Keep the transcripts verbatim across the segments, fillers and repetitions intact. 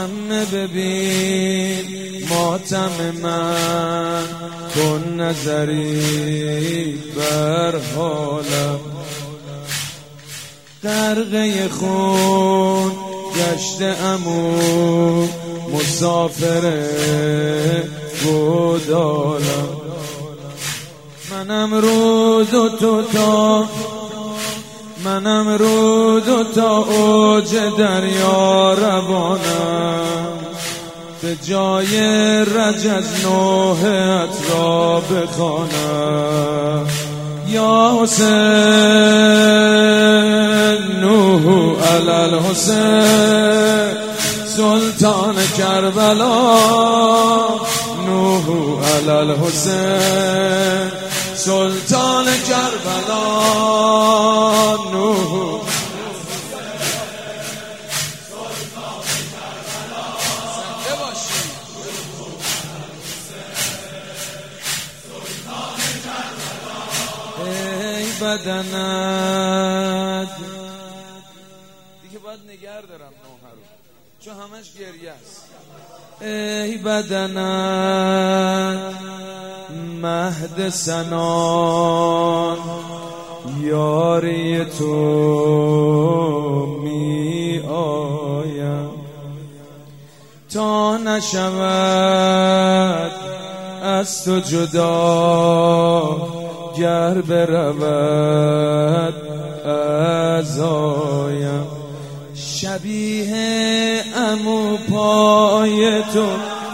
همه ببین ماتم من، کن نظری بر حالم. غرقه خون گشته عمو، مسافر گودالم. منم رو دو تو تا منم رو دو تا اوج دریا روانم، به جای رجز نوحت را بخوانم. یا حسین نوح علی الحسین، سلطان کربلا. نوح علی الحسین، سلطان کربلا. نوح ای بدنت دیگه باید نگر دارم نوح رو، چون همش گریه است. ای بدنت مهد سنان، یاری تو می آیم. تا نشود از تو جدا، گر برود ازایم. شبیه عمو پای تو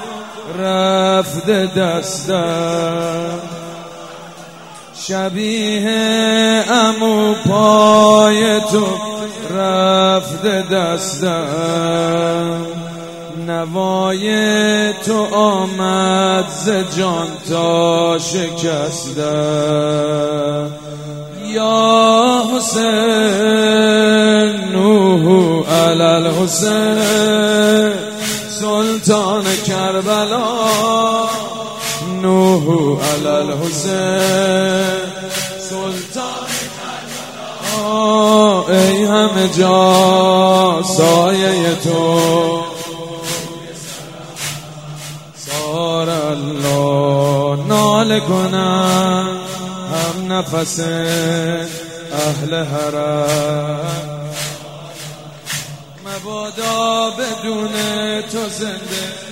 رفته دستم، شبیه عمو پای تو رفته دستم. نوای تو آمد ز جان تا شکستم. یا حسین نوح علی الحسین، سلطان کربلا. نوح علی الحسین، سلطان کربلا. ای همه جا سایه تو، سار الله ناله کنم هم نفس اهل حرم. مبادا بدون تو زنده